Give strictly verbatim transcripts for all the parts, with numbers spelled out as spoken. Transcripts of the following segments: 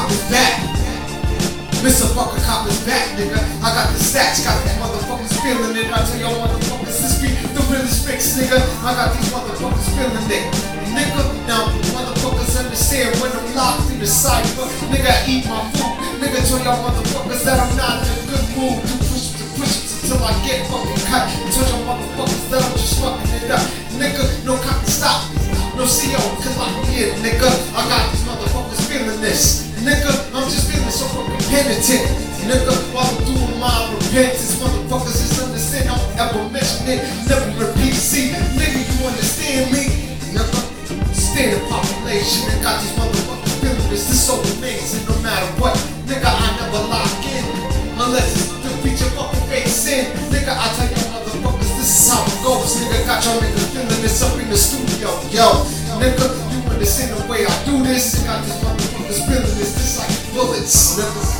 Cop is back. Mister Fucking Cop is back, nigga. I got the stats, got these motherfuckers feeling it. I tell y'all motherfuckers, this beat the realest fix, nigga. I got these motherfuckers feeling it. Nigga, now motherfuckers understand when I'm locked in the cypher. Nigga, I eat my food. Nigga, tell y'all motherfuckers that I'm not in a good mood. To push it, to push it until I get fucking cut. Tell y'all motherfuckers that I'm just fucking it up. Nigga, no cop can stop me. No C O can lock me in, nigga. I got these motherfuckers feeling this. Nigga, I'm just feeling so fucking penitent. Nigga, while I'm doing my repentance, motherfuckers just understand. I don't ever mention it, never repeat. See, nigga, you understand me? Nigga, standing population and got these motherfuckers feeling this. This so amazing, no matter what. Nigga, I never lock in unless it's to beat your fucking face in. Nigga, I tell y'all motherfuckers, this is how it goes. Nigga, got y'all niggas feeling this up in the studio. Yo, nigga, you understand the way I do this? Got these motherfuckers feeling this. This like bullets, nigga.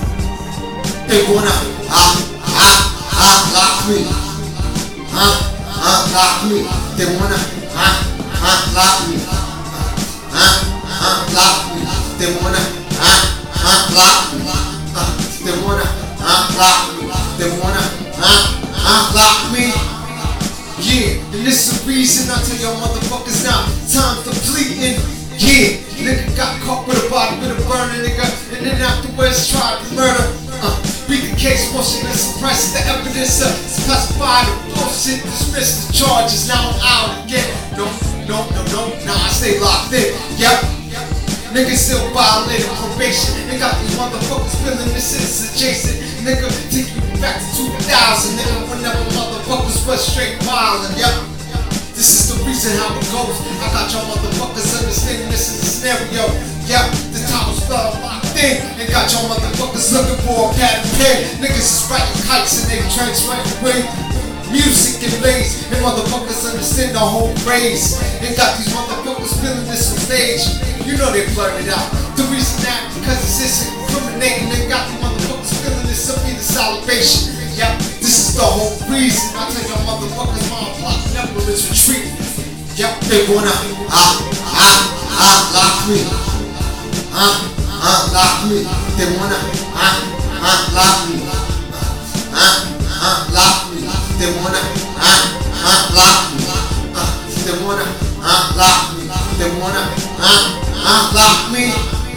They wanna ah ah ah lock me, ah ah lock me. They wanna ah ah lock me, ah ah lock me. They wanna ah ah lock me, ah they wanna ah lock me. They wanna ah ah lock me. Yeah, and this is the reason I tell y'all motherfuckers now, time's depleting. Yeah, nigga got caught with a body with a burner, nigga, and then afterwards tried to murder. Uh, beat the case, motion and suppress the evidence, uh, classify the bullshit, dismiss the charges. Now I'm out again. No, no, no, no, nah, I stay locked in. Yep. Niggas still violating probation. They got these motherfuckers feeling this is adjacent. Nigga, take you back to two thousand. Nigga, whenever motherfuckers was straight violent. Yep. This is the reason how it goes. I got y'all motherfuckers understanding this is a scenario. Yep, the time was spelled locked in. And got y'all motherfuckers looking for a pad and pen. Niggas is writing kites and they transferring away. Music and lays, and motherfuckers understand the whole phrase. And got these motherfuckers feeling this on stage. You know they blurred it out. The reason that, because it's incriminating. They got these motherfuckers feeling this up in the salivation. Yep, this is the whole reason. I tell y'all motherfuckers, my block never is retreating. Yep, they wanna ah ah ah lock me, ah ah lock me. They wanna ah ah lock me, ah ah lock me. They wanna ah ah lock me, ah they wanna ah lock me. They wanna ah ah lock me.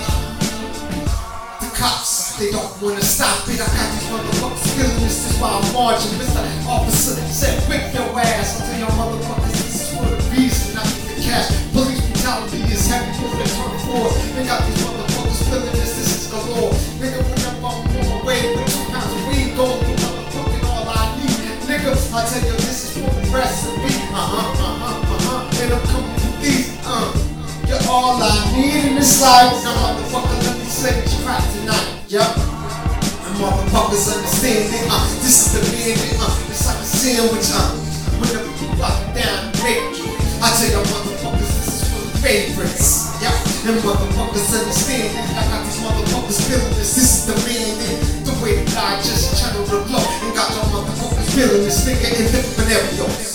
The cops, they don't wanna stop it. I got these motherfuckers feeling this is why I'm marching. Mister Officer said whip your ass. I tell y'all motherfuckers this is for the reason. I get the cash. Police brutality is heavy for the turn force. They got these motherfuckers feeling this. This is galore. Nigga, whenever I'm on my way with two pounds of weed, going through motherfucking all I need. Nigga, I tell you this is for the recipe. Uh huh, uh huh, uh huh. And I'm coming with these. Uh, you're all I need in this life. Now motherfucker, let me say it's crack tonight. Yup. Motherfuckers understand it, uh, this is the man, uh, it's like a sandwich, uh, whenever you lock it down and make it. I tell y'all motherfuckers, this is for the favorites, yeah, and motherfuckers understand it. I got these motherfuckers feeling this, this is the man, the way that I just channel the flow, and got y'all motherfuckers feeling this nigga in different scenarios.